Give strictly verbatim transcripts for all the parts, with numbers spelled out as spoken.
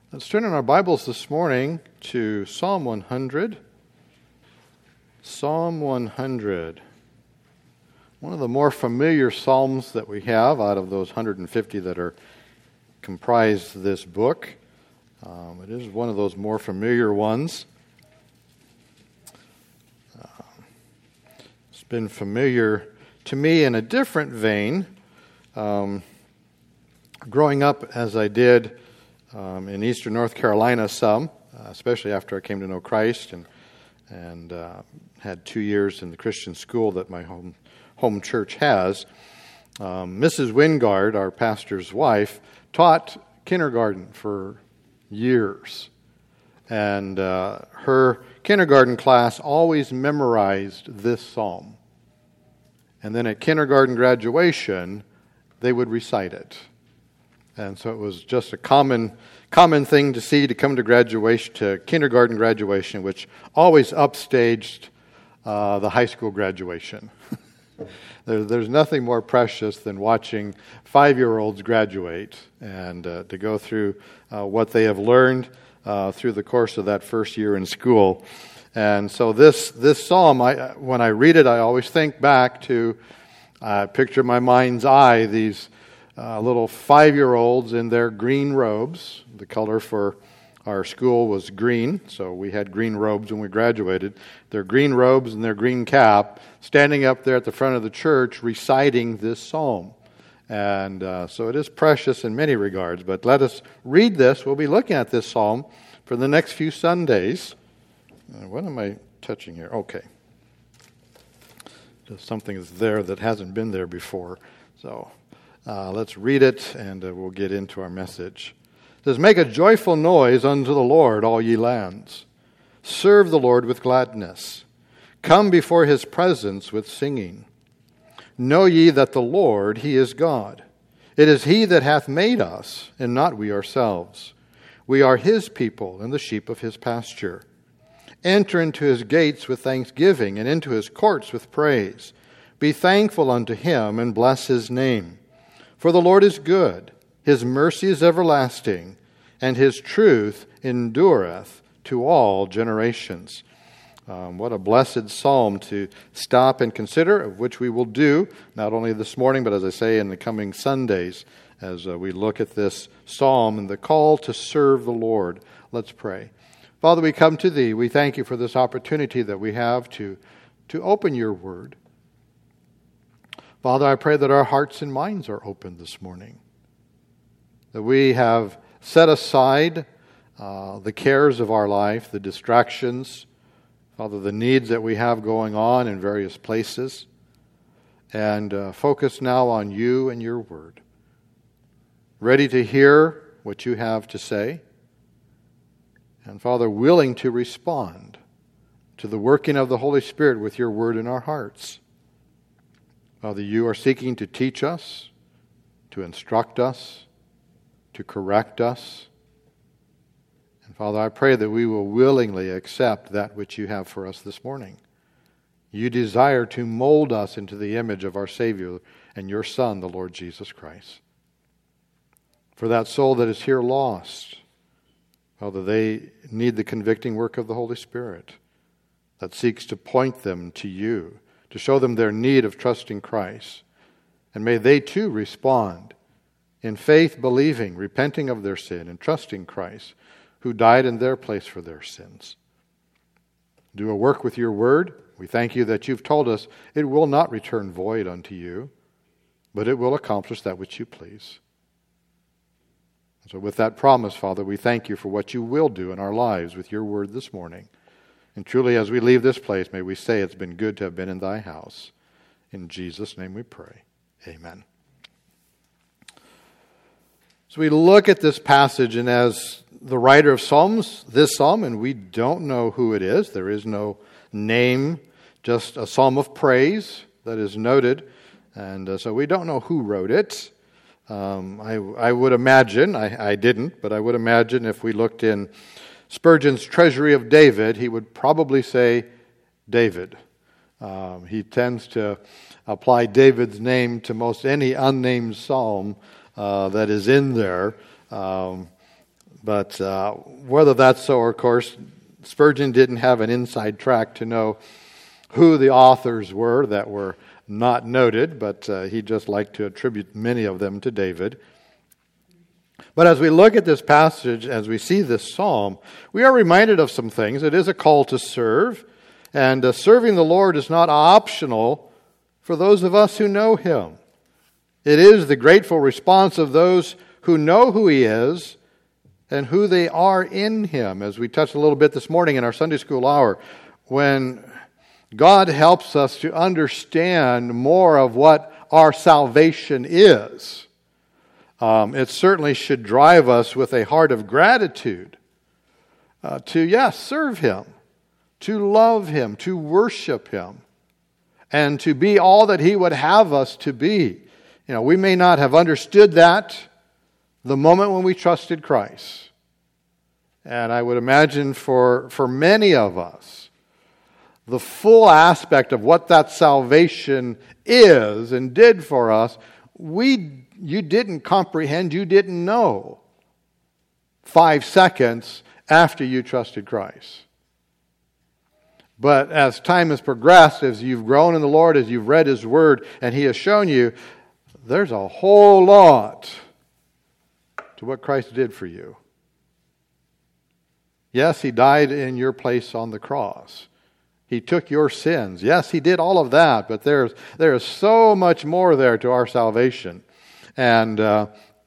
Let's turn in our Bibles this morning to Psalm one hundred. Psalm one hundred. One of the more familiar psalms that we have out of those one hundred fifty that are comprised this book. Um, it is one of those more familiar ones. Uh, it's been familiar to me in a different vein. Um, growing up as I did Um, in eastern North Carolina some, uh, especially after I came to know Christ and and uh, had two years in the Christian school that my home home church has. Um, Missus Wingard, our pastor's wife, taught kindergarten for years. And uh, her kindergarten class always memorized this psalm. And then at kindergarten graduation, they would recite it. And so it was just a common common thing to see to come to graduation, to kindergarten graduation, which always upstaged uh, the high school graduation. there, there's nothing more precious than watching five-year-olds graduate and uh, to go through uh, what they have learned uh, through the course of that first year in school. And so this this psalm, I, when I read it, I always think back to, uh, picture in my mind's eye these Uh, little five-year-olds in their green robes. The color for our school was green, so we had green robes when we graduated. Their green robes and their green cap, standing up there at the front of the church reciting this psalm. And uh, so it is precious in many regards. But let us read this. We'll be looking at this psalm for the next few Sundays. Uh, what am I touching here? Okay. Just something is there that hasn't been there before. So Uh, let's read it, and uh, we'll get into our message. It says, "Make a joyful noise unto the Lord, all ye lands. Serve the Lord with gladness. Come before his presence with singing. Know ye that the Lord, he is God. It is he that hath made us, and not we ourselves. We are his people, and the sheep of his pasture. Enter into his gates with thanksgiving, and into his courts with praise. Be thankful unto him, and bless his name. For the Lord is good, his mercy is everlasting, and his truth endureth to all generations." Um, what a blessed psalm to stop and consider, of which we will do, not only this morning, but as I say, in the coming Sundays, as uh, we look at this psalm and the call to serve the Lord. Let's pray. Father, we come to thee. We thank you for this opportunity that we have to, to open your word. Father, I pray that our hearts and minds are open this morning, that we have set aside uh, the cares of our life, the distractions, Father, the needs that we have going on in various places, and uh, focus now on you and your word, ready to hear what you have to say, and Father, willing to respond to the working of the Holy Spirit with your word in our hearts. Father, you are seeking to teach us, to instruct us, to correct us. And Father, I pray that we will willingly accept that which you have for us this morning. You desire to mold us into the image of our Savior and your Son, the Lord Jesus Christ. For that soul that is here lost, Father, they need the convicting work of the Holy Spirit that seeks to point them to you, to show them their need of trusting Christ. And may they too respond in faith, believing, repenting of their sin, and trusting Christ, who died in their place for their sins. Do a work with your word. We thank you that you've told us it will not return void unto you, but it will accomplish that which you please. So with that promise, Father, we thank you for what you will do in our lives with your word this morning. And truly, as we leave this place, may we say it's been good to have been in thy house. In Jesus' name we pray. Amen. So we look at this passage, and as the writer of Psalms, this psalm, and we don't know who it is. There is no name, just a psalm of praise that is noted. And uh, so we don't know who wrote it. Um, I, I would imagine, I, I didn't, but I would imagine if we looked in Spurgeon's Treasury of David, he would probably say David. Um, he tends to apply David's name to most any unnamed psalm uh, that is in there. Um, But uh, whether that's so, of course, Spurgeon didn't have an inside track to know who the authors were that were not noted, but uh, he just liked to attribute many of them to David. But as we look at this passage, as we see this psalm, we are reminded of some things. It is a call to serve, and uh, serving the Lord is not optional for those of us who know Him. It is the grateful response of those who know who He is and who they are in Him, as we touched a little bit this morning in our Sunday school hour, when God helps us to understand more of what our salvation is. Um, it certainly should drive us with a heart of gratitude uh, to, yes, serve Him, to love Him, to worship Him, and to be all that He would have us to be. You know, we may not have understood that the moment when we trusted Christ. And I would imagine for, for many of us, the full aspect of what that salvation is and did for us, we you didn't comprehend, you didn't know five seconds after you trusted Christ. But as time has progressed, as you've grown in the Lord, as you've read His Word, and He has shown you, there's a whole lot to what Christ did for you. Yes, He died in your place on the cross. He took your sins. Yes, He did all of that, but there's there is so much more there to our salvation. And uh,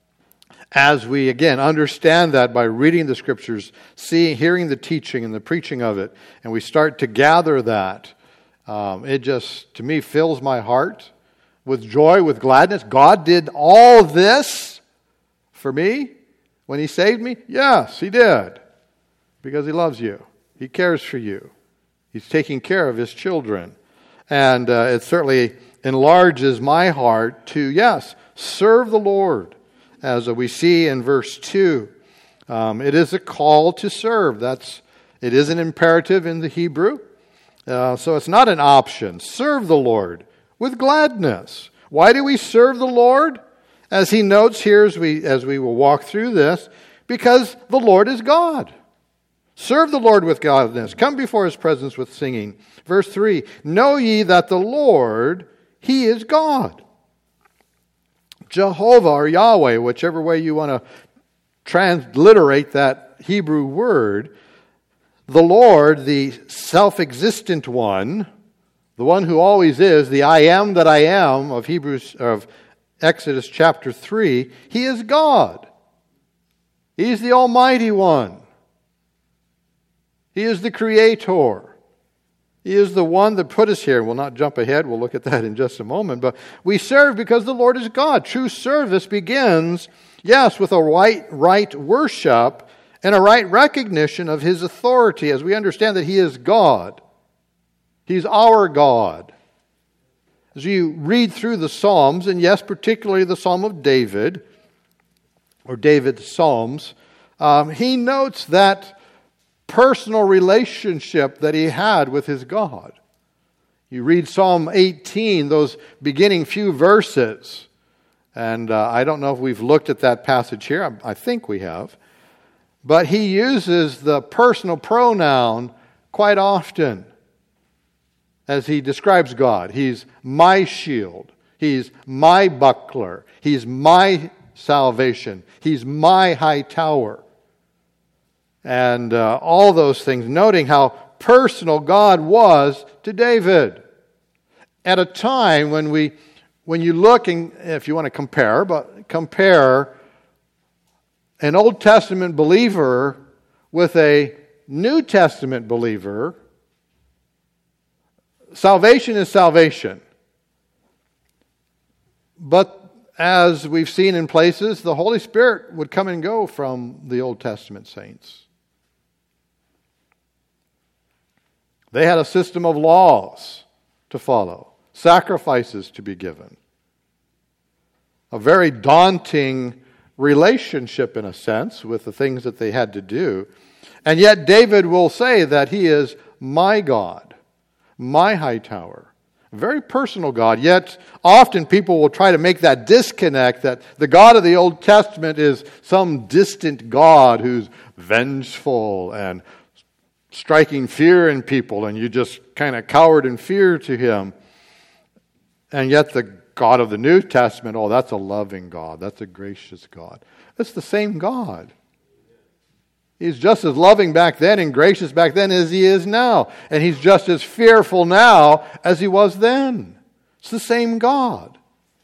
as we, again, understand that by reading the Scriptures, seeing, hearing the teaching and the preaching of it, and we start to gather that, um, it just, to me, fills my heart with joy, with gladness. God did all this for me when He saved me? Yes, He did. Because He loves you. He cares for you. He's taking care of His children. And uh, it certainly enlarges my heart to, yes, serve the Lord. As we see in verse two, um, it is a call to serve. That's it is an imperative in the Hebrew. Uh, so it's not an option. Serve the Lord with gladness. Why do we serve the Lord? As he notes here as we, as we will walk through this, because the Lord is God. Serve the Lord with gladness. Come before His presence with singing. Verse three, know ye that the Lord, He is God. Jehovah or Yahweh, whichever way you want to transliterate that Hebrew word, the Lord, the self-existent one, the one who always is, the I am that I am of Hebrews of Exodus chapter three, He is God. He's the Almighty One. He is the Creator. He is the one that put us here. We'll not jump ahead. We'll look at that in just a moment. But we serve because the Lord is God. True service begins, yes, with a right, right worship and a right recognition of His authority as we understand that He is God. He's our God. As you read through the Psalms, and yes, particularly the Psalm of David, or David's Psalms, um, he notes that personal relationship that he had with his God. You read Psalm eighteen, those beginning few verses, and uh, I don't know if we've looked at that passage here. I, I think we have. But he uses the personal pronoun quite often as he describes God. He's my shield. He's my buckler. He's my salvation. He's my high tower. And uh, all those things, noting how personal God was to David. At a time when we, when you look, and if you want to compare, but compare an Old Testament believer with a New Testament believer, salvation is salvation. But as we've seen in places, the Holy Spirit would come and go from the Old Testament saints. They had a system of laws to follow, sacrifices to be given. A very daunting relationship, in a sense, with the things that they had to do. And yet David will say that He is my God, my high tower, A very personal God. Yet often people will try to make that disconnect that the God of the Old Testament is some distant God who's vengeful and striking fear in people, and you just kind of cowered in fear to him. And yet the God of the New Testament, oh, that's a loving God. That's a gracious God. It's the same God. He's just as loving back then and gracious back then as he is now. And he's just as fearful now as he was then. It's the same God.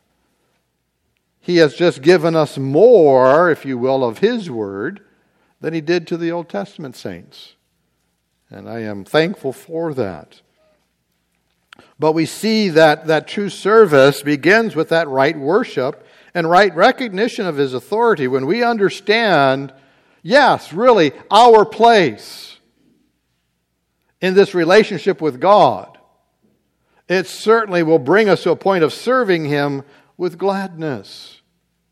He has just given us more, if you will, of his word than he did to the Old Testament saints. And I am thankful for that. But we see that that true service begins with that right worship and right recognition of his authority. When we understand, yes, really, our place in this relationship with God, it certainly will bring us to a point of serving him with gladness.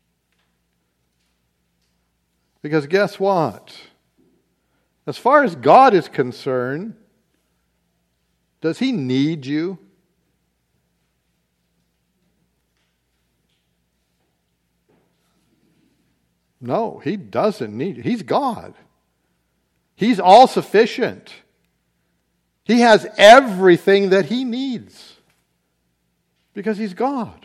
Because guess what? As far as God is concerned, does he need you? No, he doesn't need you. He's God. He's all sufficient. He has everything that he needs because he's God.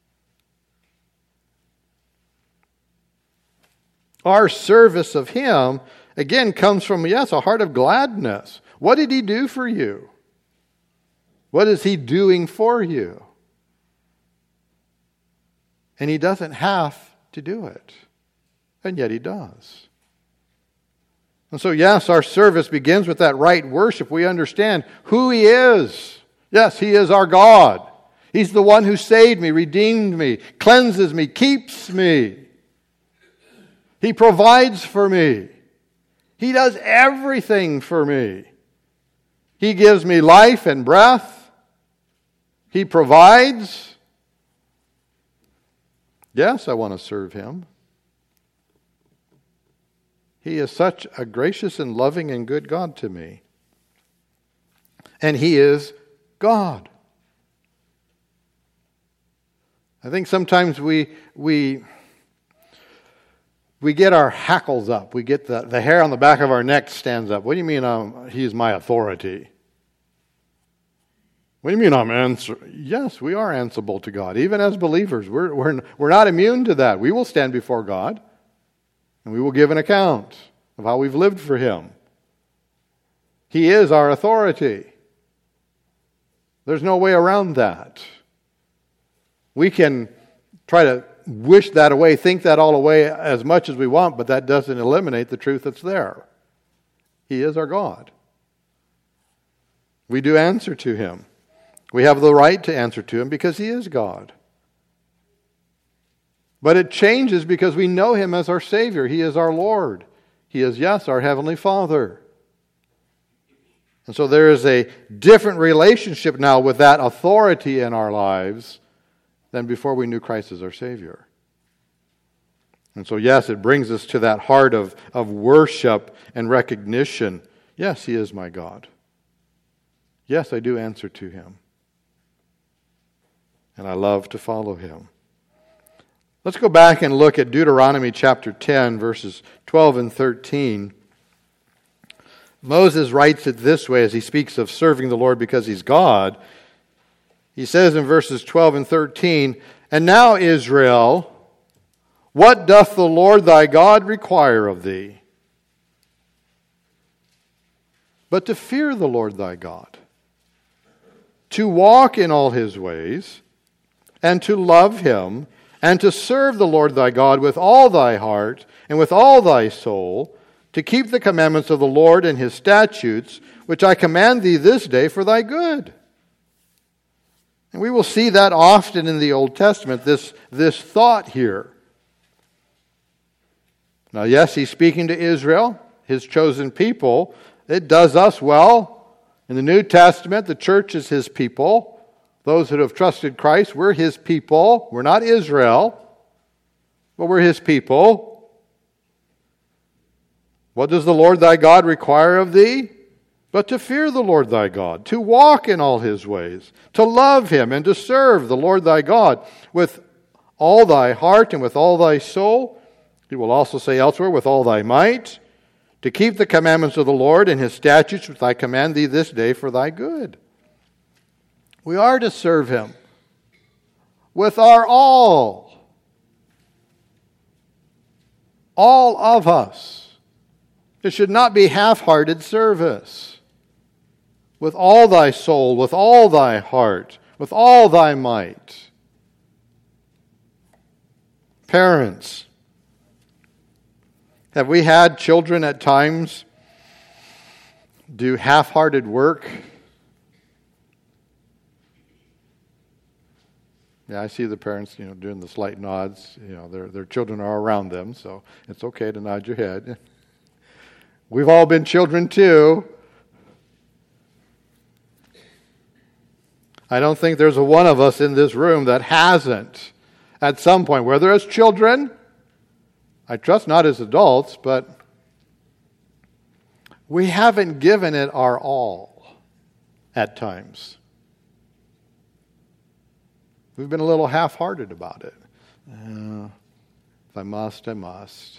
Our service of him, again, comes from, yes, a heart of gladness. What did he do for you? What is he doing for you? And he doesn't have to do it. And yet he does. And so, yes, our service begins with that right worship. We understand who he is. Yes, he is our God. He's the one who saved me, redeemed me, cleanses me, keeps me. He provides for me. He does everything for me. He gives me life and breath. He provides. Yes, I want to serve him. He is such a gracious and loving and good God to me. And he is God. I think sometimes we we we get our hackles up. We get the, the hair on the back of our neck stands up. What do you mean um, he's my authority? What do you mean I'm answerable? Yes, we are answerable to God. Even as believers, we're, we're, we're not immune to that. We will stand before God, and we will give an account of how we've lived for him. He is our authority. There's no way around that. We can try to wish that away, think that all away as much as we want, but that doesn't eliminate the truth that's there. He is our God. We do answer to him. We have the right to answer to him because he is God. But it changes because we know him as our Savior. He is our Lord. He is, yes, our Heavenly Father. And so there is a different relationship now with that authority in our lives than before we knew Christ as our Savior. And so, yes, it brings us to that heart of, of worship and recognition. Yes, he is my God. Yes, I do answer to him. And I love to follow him. Let's go back and look at Deuteronomy chapter ten, verses twelve and thirteen. Moses writes it this way as he speaks of serving the Lord because he's God. He says in verses twelve and thirteen, "And now, Israel, what doth the Lord thy God require of thee? But to fear the Lord thy God, to walk in all his ways, and to love him, and to serve the Lord thy God with all thy heart and with all thy soul, to keep the commandments of the Lord and his statutes, which I command thee this day for thy good." And we will see that often in the Old Testament, this, this thought here. Now, yes, he's speaking to Israel, his chosen people. It does us well. In the New Testament, the church is his people. Those that have trusted Christ, we're his people. We're not Israel, but we're his people. What does the Lord thy God require of thee? but to fear the Lord thy God, to walk in all his ways, to love him, and to serve the Lord thy God with all thy heart and with all thy soul. He will also say elsewhere, with all thy might, to keep the commandments of the Lord and his statutes which I command thee this day for thy good. We are to serve him with our all. All of us. It should not be half-hearted service. With all thy soul, with all thy heart, with all thy might. Parents, have we had children at times do half-hearted work? Yeah, I see the parents, you know, doing the slight nods. You know, their their children are around them, so it's okay to nod your head. We've all been children too. I don't think there's a one of us in this room that hasn't, at some point, whether as children, I trust not as adults, but we haven't given it our all at times. We've been a little half-hearted about it. Uh, if I must, I must.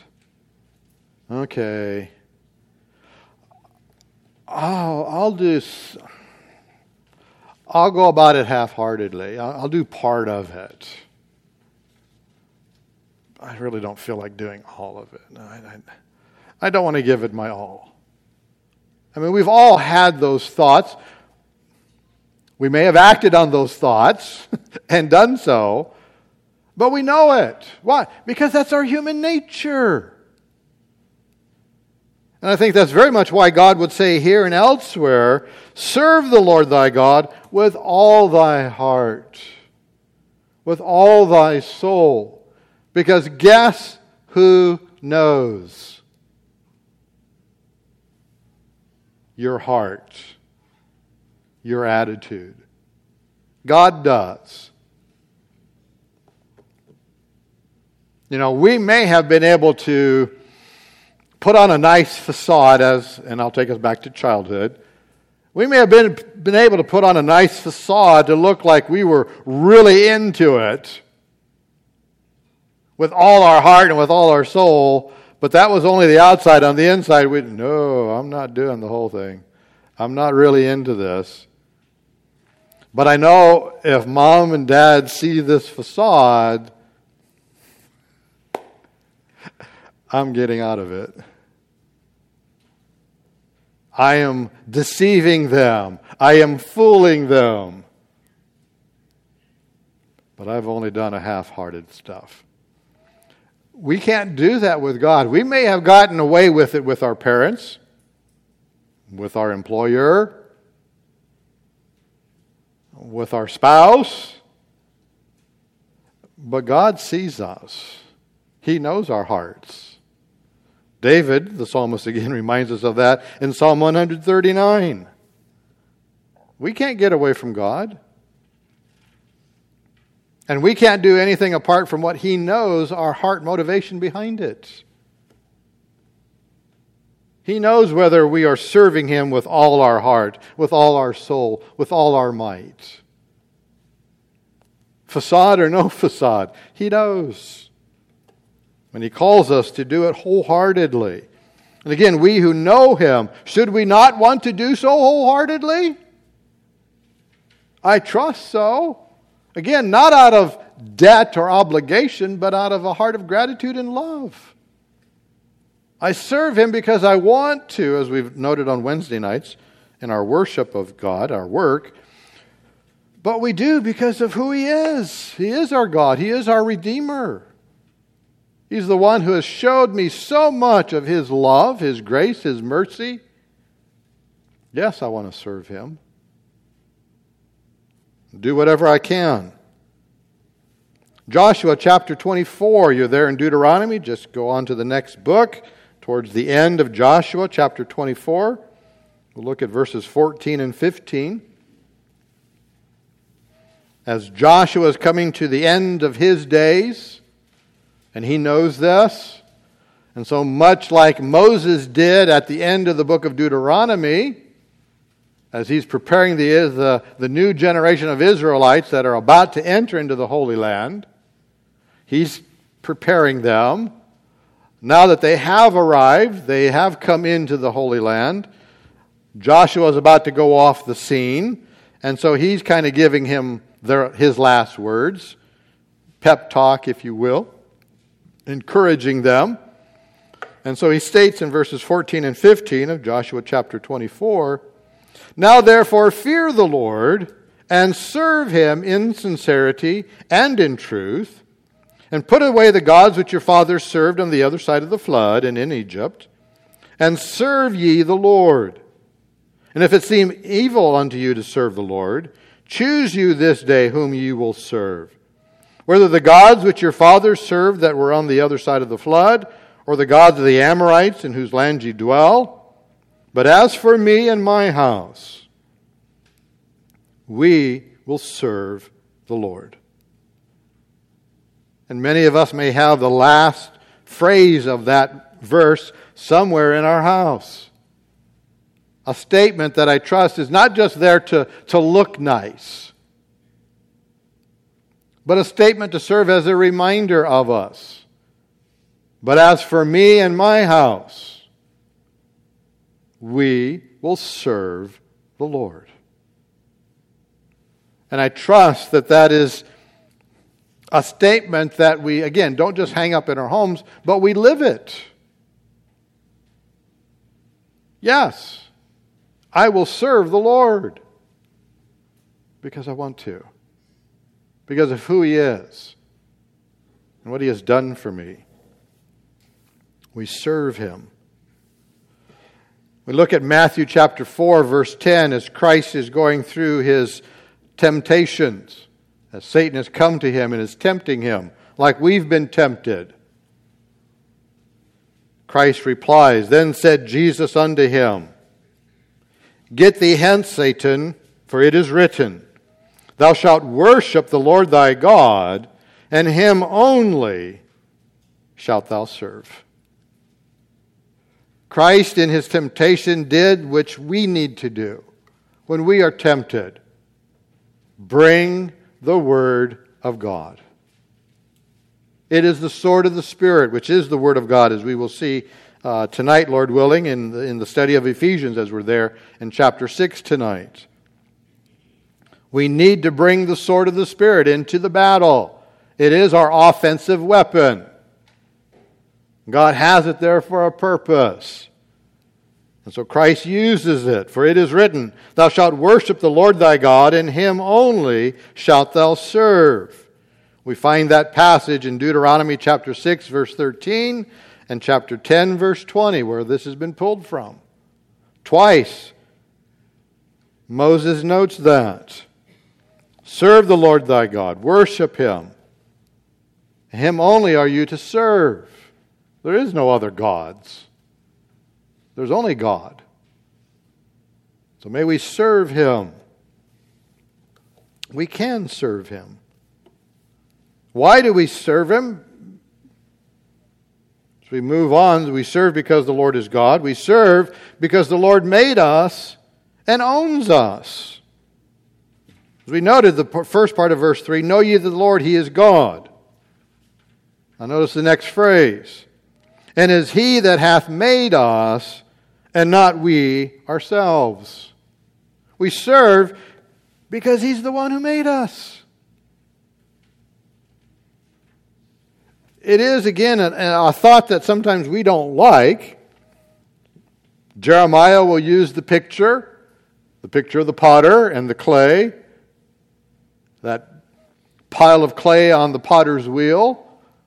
Okay. Oh, I'll do... I'll go about it half-heartedly. I'll do part of it. I really don't feel like doing all of it. I, I, I don't want to give it my all. I mean, we've all had those thoughts. We may have acted on those thoughts and done so, but we know it. Why? Because that's our human nature. And I think that's very much why God would say here and elsewhere, serve the Lord thy God with all thy heart, with all thy soul. Because guess who knows? Your heart, your attitude. God does. You know, we may have been able to put on a nice facade, as, and I'll take us back to childhood. We may have been, been able to put on a nice facade to look like we were really into it with all our heart and with all our soul, but that was only the outside. On the inside, we no, I'm not doing the whole thing. I'm not really into this. But I know if mom and dad see this facade, I'm getting out of it. I am deceiving them. I am fooling them. But I've only done a half-hearted stuff. We can't do that with God. We may have gotten away with it with our parents, with our employer, with our spouse. But God sees us. He knows our hearts. David, the psalmist, again reminds us of that in Psalm one thirty-nine. We can't get away from God. And we can't do anything apart from what He knows our heart motivation behind it. He knows whether we are serving Him with all our heart, with all our soul, with all our might. Facade or no facade, He knows. And He calls us to do it wholeheartedly. And again, we who know Him, should we not want to do so wholeheartedly? I trust so. Again, not out of debt or obligation, but out of a heart of gratitude and love. I serve Him because I want to, as we've noted on Wednesday nights in our worship of God, our work. But we do because of who He is. He is our God. He is our Redeemer. He's the one who has showed me so much of His love, His grace, His mercy. Yes, I want to serve Him. Do whatever I can. Joshua chapter twenty-four, you're there in Deuteronomy. Just go on to the next book, towards the end of Joshua chapter twenty-four. We'll look at verses fourteen and fifteen. As Joshua is coming to the end of his days, and he knows this, and so much like Moses did at the end of the book of Deuteronomy, as he's preparing the, the, the new generation of Israelites that are about to enter into the Holy Land. He's preparing them. Now that they have arrived, they have come into the Holy Land, Joshua is about to go off the scene, and so he's kind of giving him their, his last words, pep talk, if you will, encouraging them. And so he states in verses fourteen and fifteen of Joshua chapter twenty-four, "Now therefore fear the Lord, and serve him in sincerity and in truth, and put away the gods which your fathers served on the other side of the flood and in Egypt, and serve ye the Lord. And if it seem evil unto you to serve the Lord, choose you this day whom ye will serve, whether the gods which your fathers served that were on the other side of the flood, or the gods of the Amorites in whose land ye dwell. But as for me and my house, we will serve the Lord." And many of us may have the last phrase of that verse somewhere in our house. A statement that I trust is not just there to, to look nice, but a statement to serve as a reminder of us. "But as for me and my house, we will serve the Lord." And I trust that that is a statement that we, again, don't just hang up in our homes, but we live it. Yes, I will serve the Lord because I want to, because of who He is and what He has done for me. We serve Him. We look at Matthew chapter four, verse ten, as Christ is going through His temptations, as Satan has come to Him and is tempting Him like we've been tempted. Christ replies, "Then said Jesus unto him, Get thee hence, Satan, for it is written, Thou shalt worship the Lord thy God, and Him only shalt thou serve." Christ in His temptation did which we need to do when we are tempted. Bring the Word of God. It is the sword of the Spirit, which is the Word of God, as we will see uh, tonight, Lord willing, in the, in the study of Ephesians, as we're there in chapter six tonight. We need to bring the sword of the Spirit into the battle. It is our offensive weapon. God has it there for a purpose. And so Christ uses it. "For it is written, Thou shalt worship the Lord thy God, and Him only shalt thou serve." We find that passage in Deuteronomy chapter six, verse thirteen, and chapter ten, verse twenty, where this has been pulled from. Twice, Moses notes that. Serve the Lord thy God. Worship Him. Him only are you to serve. There is no other gods. There's only God. So may we serve Him. We can serve Him. Why do we serve Him? As we move on, we serve because the Lord is God. We serve because the Lord made us and owns us. As we noted, the first part of verse three, "Know ye that the Lord, He is God." Now notice the next phrase. "And is He that hath made us, and not we ourselves." We serve because He's the one who made us. It is, again, a, a thought that sometimes we don't like. Jeremiah will use the picture, the picture of the potter and the clay, that pile of clay on the potter's wheel.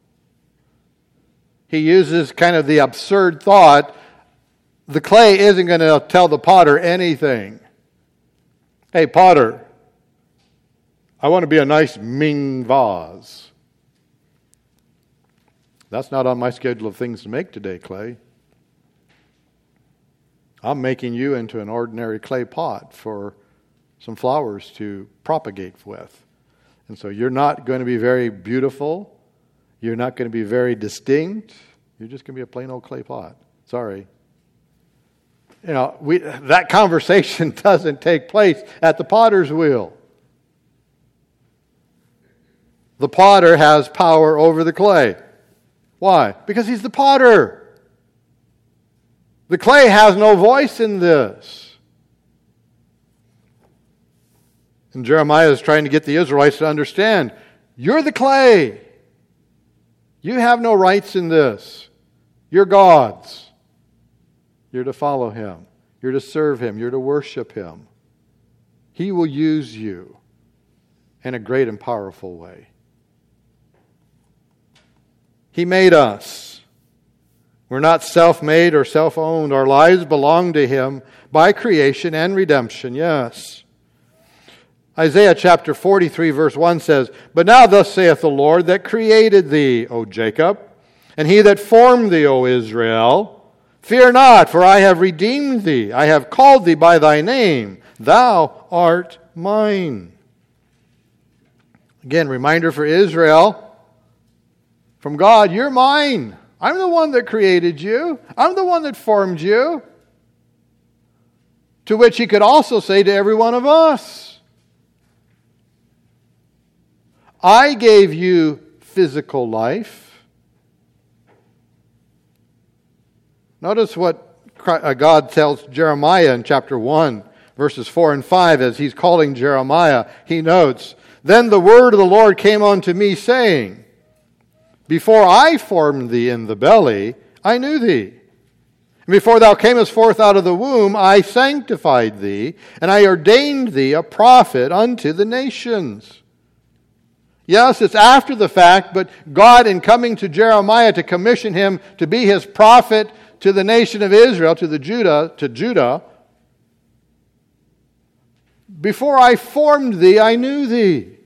He uses kind of the absurd thought, the clay isn't going to tell the potter anything. "Hey, potter, I want to be a nice Ming vase." That's not on my schedule of things to make today, clay. I'm making you into an ordinary clay pot for some flowers to propagate with. And so you're not going to be very beautiful. You're not going to be very distinct. You're just going to be a plain old clay pot. Sorry. You know, we, that conversation doesn't take place at the potter's wheel. The potter has power over the clay. Why? Because he's the potter. The clay has no voice in this. And Jeremiah is trying to get the Israelites to understand, you're the clay. You have no rights in this. You're God's. You're to follow Him. You're to serve Him. You're to worship Him. He will use you in a great and powerful way. He made us. We're not self-made or self-owned. Our lives belong to Him by creation and redemption, yes. Isaiah chapter forty-three verse one says, But now thus saith the Lord that created thee, O Jacob, and He that formed thee, O Israel, fear not, for I have redeemed thee. I have called thee by thy name. Thou art mine. Again, reminder for Israel from God, you're mine. I'm the one that created you. I'm the one that formed you. To which He could also say to every one of us, I gave you physical life. Notice what God tells Jeremiah in chapter one, verses four and five, as He's calling Jeremiah. He notes, Then the word of the Lord came unto me, saying, Before I formed thee in the belly, I knew thee. And before thou camest forth out of the womb, I sanctified thee, and I ordained thee a prophet unto the nations. Yes, it's after the fact, but God, in coming to Jeremiah to commission him to be His prophet to the nation of Israel, to the Judah, to Judah, before I formed thee, I knew thee.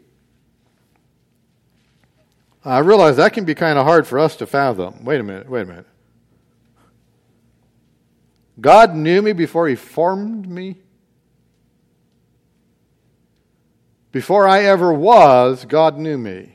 I realize that can be kind of hard for us to fathom. Wait a minute, wait a minute. God knew me before He formed me? Before I ever was, God knew me.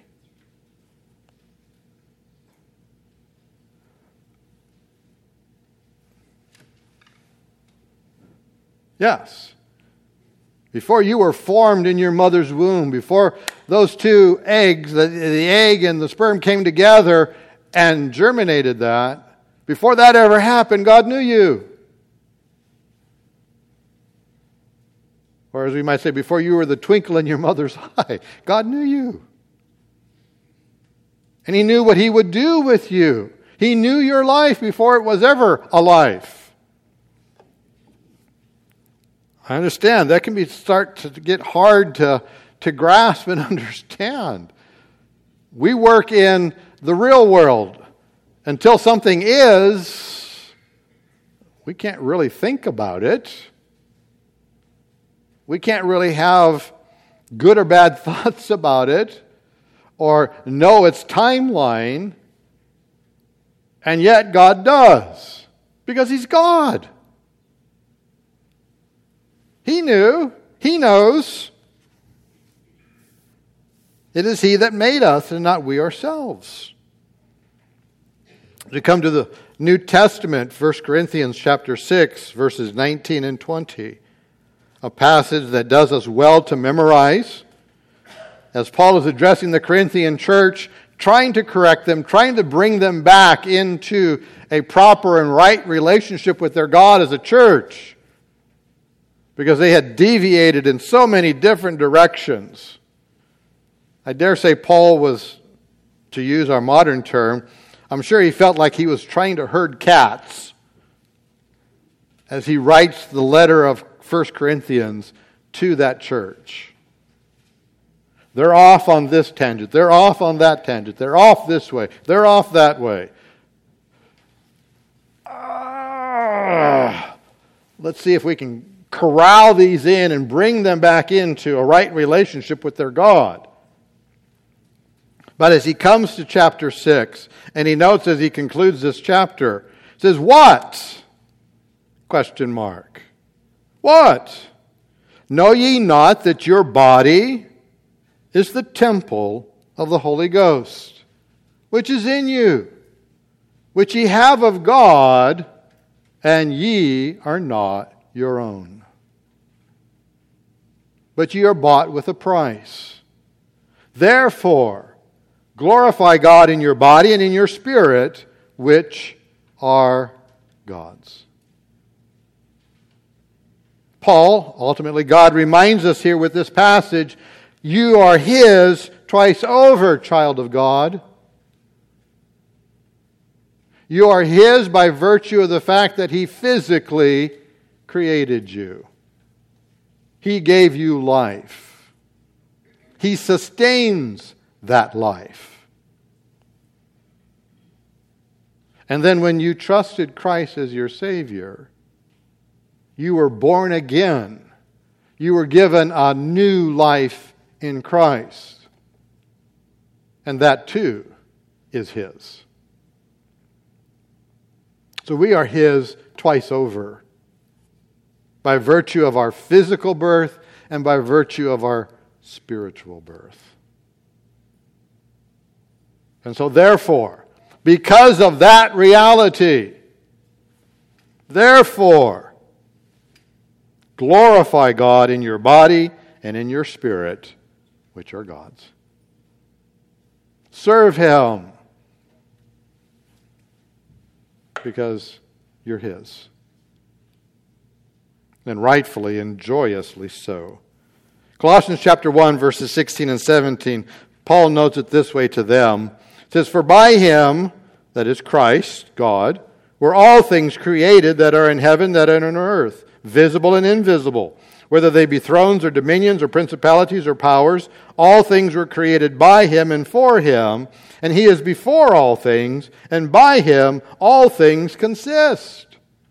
Yes. Before you were formed in your mother's womb, before those two eggs, the, the egg and the sperm came together and germinated that, before that ever happened, God knew you. Or as we might say, before you were the twinkle in your mother's eye, God knew you. And He knew what He would do with you. He knew your life before it was ever a life. I understand that can be start to get hard to, to grasp and understand. We work in the real world. Until something is, we can't really think about it. We can't really have good or bad thoughts about it or know its timeline. And yet God does, because He's God. He knew. He knows. It is He that made us and not we ourselves. We come to the New Testament, First Corinthians chapter six, verses nineteen and twenty. A passage that does us well to memorize. As Paul is addressing the Corinthian church, trying to correct them, trying to bring them back into a proper and right relationship with their God as a church. Because they had deviated in so many different directions. I dare say Paul was, to use our modern term, I'm sure he felt like he was trying to herd cats as he writes the letter of First Corinthians to that church. They're off on this tangent. They're off on that tangent. They're off this way. They're off that way. Ah, let's see if we can corral these in and bring them back into a right relationship with their God. But as he comes to chapter six, and he notes as he concludes this chapter, he says, What? Question mark. What? Know ye not that your body is the temple of the Holy Ghost, which is in you, which ye have of God, and ye are not your own. But ye are bought with a price. Therefore, glorify God in your body and in your spirit, which are God's. Paul, ultimately God, reminds us here with this passage, you are His twice over, child of God. You are His by virtue of the fact that He physically created you. He gave you life. He sustains that life. And then when you trusted Christ as your Savior, you were born again. You were given a new life in Christ. And that too is His. So we are His twice over, by virtue of our physical birth and by virtue of our spiritual birth. And so therefore, because of that reality, therefore, glorify God in your body and in your spirit, which are God's. Serve Him because you're His. And rightfully and joyously so. Colossians chapter one, verses sixteen and seventeen, Paul notes it this way to them. It says, for by Him, that is Christ, God, were all things created that are in heaven, that are on earth, visible and invisible, whether they be thrones or dominions or principalities or powers, all things were created by Him and for Him, and He is before all things, and by Him all things consist.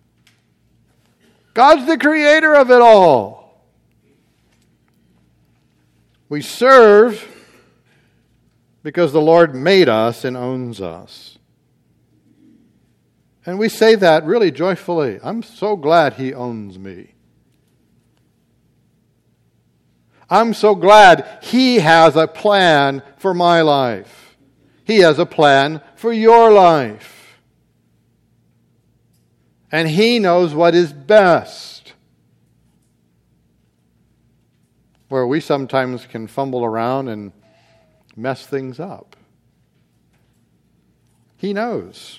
God's the creator of it all. We serve because the Lord made us and owns us. And we say that really joyfully. I'm so glad He owns me. I'm so glad He has a plan for my life. He has a plan for your life. And He knows what is best. Where we sometimes can fumble around and mess things up. He knows.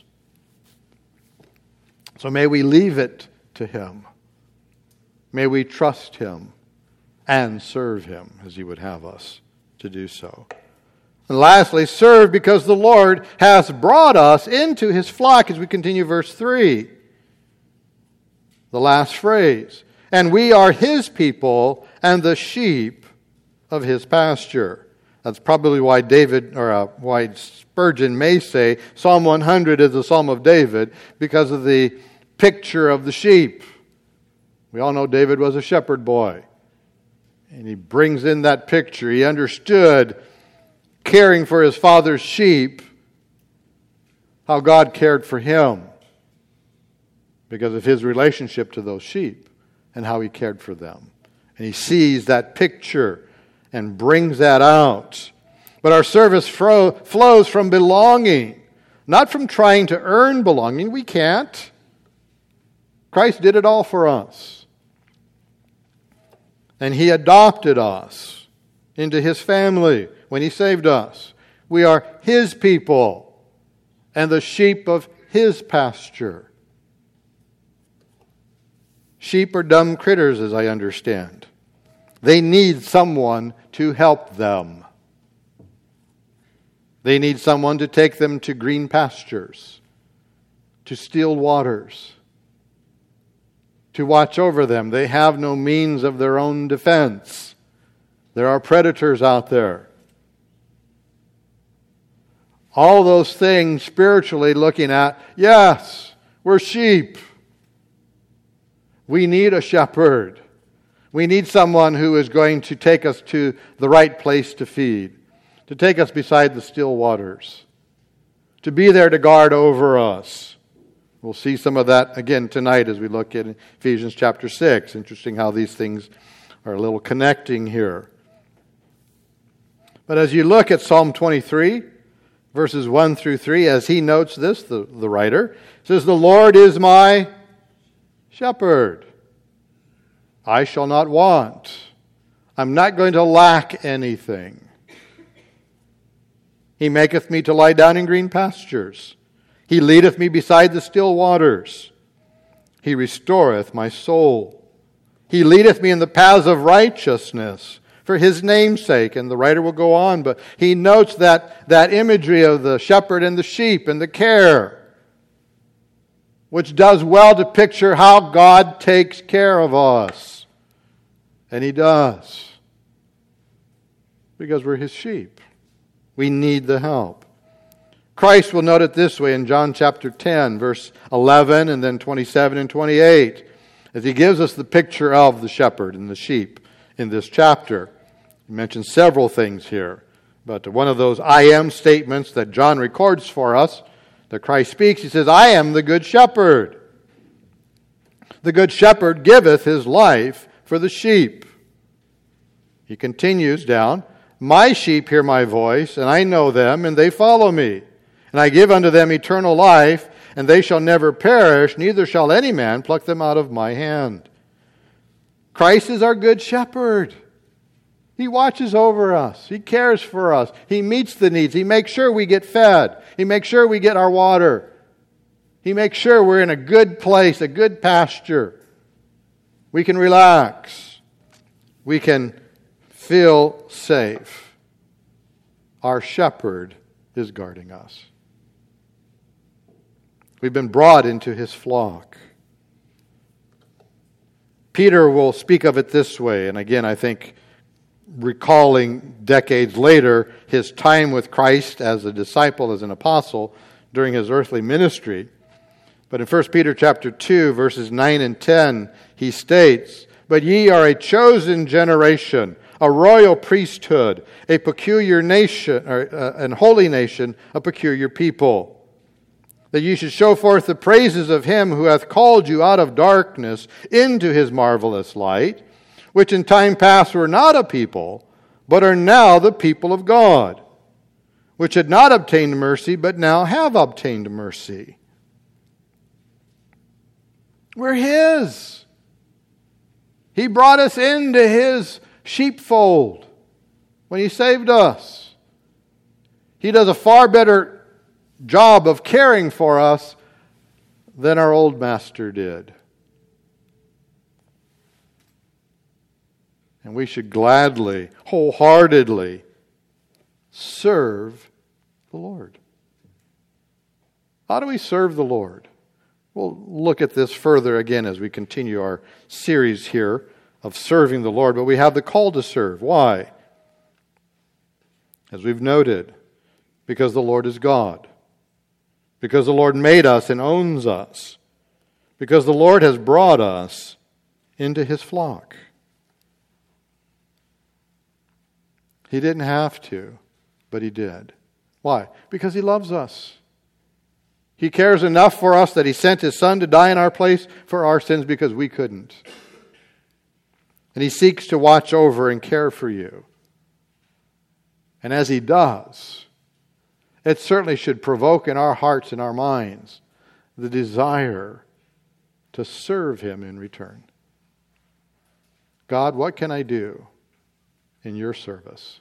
So may we leave it to Him. May we trust Him and serve Him as He would have us to do so. And lastly, serve because the Lord has brought us into His flock, as we continue verse three. The last phrase. And we are His people and the sheep of His pasture. That's probably why David, or uh, why Spurgeon may say Psalm one hundred is the Psalm of David, because of the picture of the sheep. We all know David was a shepherd boy. And he brings in that picture. He understood caring for his father's sheep, how God cared for him because of his relationship to those sheep and how He cared for them. And he sees that picture and brings that out. But our service fro- flows from belonging, not from trying to earn belonging. We can't. Christ did it all for us. And He adopted us into His family when He saved us. We are His people and the sheep of His pasture. Sheep are dumb critters, as I understand. They need someone to help them. They need someone to take them to green pastures, to still waters, to watch over them. They have no means of their own defense. There are predators out there. All those things spiritually looking at, yes, we're sheep. We need a shepherd. We need someone who is going to take us to the right place to feed, to take us beside the still waters, to be there to guard over us. We'll see some of that again tonight as we look at Ephesians chapter six. Interesting how these things are a little connecting here. But as you look at Psalm twenty-three, verses one through three, as he notes this, the, the writer, says, the Lord is my shepherd. I shall not want. I'm not going to lack anything. He maketh me to lie down in green pastures. He leadeth me beside the still waters. He restoreth my soul. He leadeth me in the paths of righteousness for His name's sake. And the writer will go on, but he notes that, that imagery of the shepherd and the sheep and the care, which does well to picture how God takes care of us. And He does. Because we're His sheep. We need the help. Christ will note it this way in John chapter ten, verse eleven, and then twenty-seven and twenty-eight, as He gives us the picture of the shepherd and the sheep in this chapter. He mentions several things here, but one of those I am statements that John records for us, that Christ speaks, He says, I am the good shepherd. The good shepherd giveth his life for the sheep. He continues down, my sheep hear my voice, and I know them, and they follow me. And I give unto them eternal life, and they shall never perish, neither shall any man pluck them out of my hand. Christ is our good shepherd. He watches over us. He cares for us. He meets the needs. He makes sure we get fed. He makes sure we get our water. He makes sure we're in a good place, a good pasture. We can relax. We can feel safe. Our shepherd is guarding us. We've been brought into His flock. Peter will speak of it this way, and again, I think recalling decades later his time with Christ as a disciple, as an apostle during his earthly ministry. But in First Peter chapter two, verses nine and ten, he states, But ye are a chosen generation, a royal priesthood, a peculiar nation, or, uh, an holy nation, a peculiar people, that ye should show forth the praises of Him who hath called you out of darkness into His marvelous light, which in time past were not a people, but are now the people of God, which had not obtained mercy, but now have obtained mercy. We're His. He brought us into His sheepfold when He saved us. He does a far better job of caring for us than our old master did. And we should gladly, wholeheartedly serve the Lord. How do we serve the Lord? We'll look at this further again as we continue our series here of serving the Lord. But we have the call to serve. Why? As we've noted, because the Lord is God. Because the Lord made us and owns us. Because the Lord has brought us into His flock. He didn't have to, but He did. Why? Because He loves us. He cares enough for us that He sent His Son to die in our place for our sins because we couldn't. And He seeks to watch over and care for you. And as He does, it certainly should provoke in our hearts and our minds the desire to serve Him in return. God, what can I do in your service?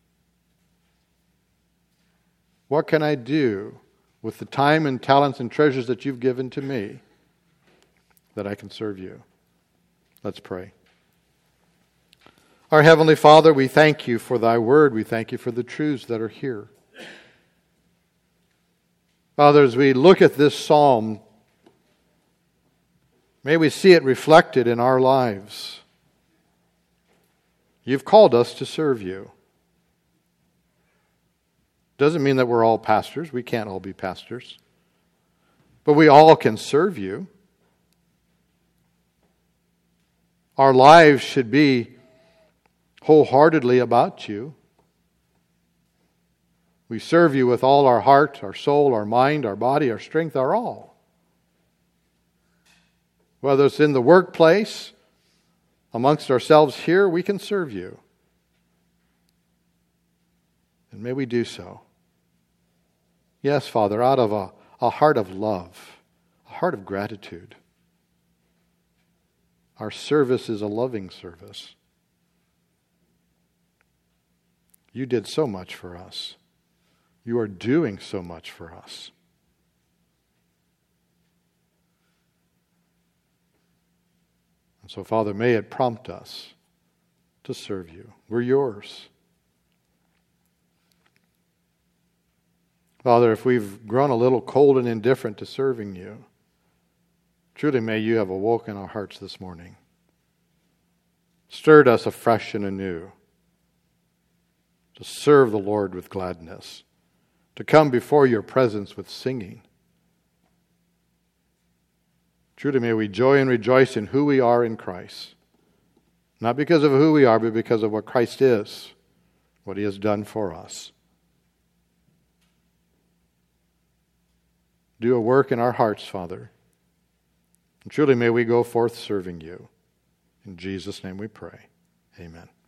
What can I do with the time and talents and treasures that you've given to me that I can serve you? Let's pray. Our Heavenly Father, we thank you for thy word. We thank you for the truths that are here. Father, as we look at this psalm, may we see it reflected in our lives. You've called us to serve you. Doesn't mean that we're all pastors. We can't all be pastors. But we all can serve you. Our lives should be wholeheartedly about you. We serve you with all our heart, our soul, our mind, our body, our strength, our all. Whether it's in the workplace, amongst ourselves here, we can serve you. And may we do so. Yes, Father, out of a, a heart of love, a heart of gratitude. Our service is a loving service. You did so much for us. You are doing so much for us. And so, Father, may it prompt us to serve you. We're yours. Father, if we've grown a little cold and indifferent to serving you, truly may you have awoken our hearts this morning, stirred us afresh and anew to serve the Lord with gladness, to come before your presence with singing. Truly may we joy and rejoice in who we are in Christ, not because of who we are, but because of what Christ is, what he has done for us. Do a work in our hearts, Father. And truly may we go forth serving you. In Jesus' name we pray. Amen.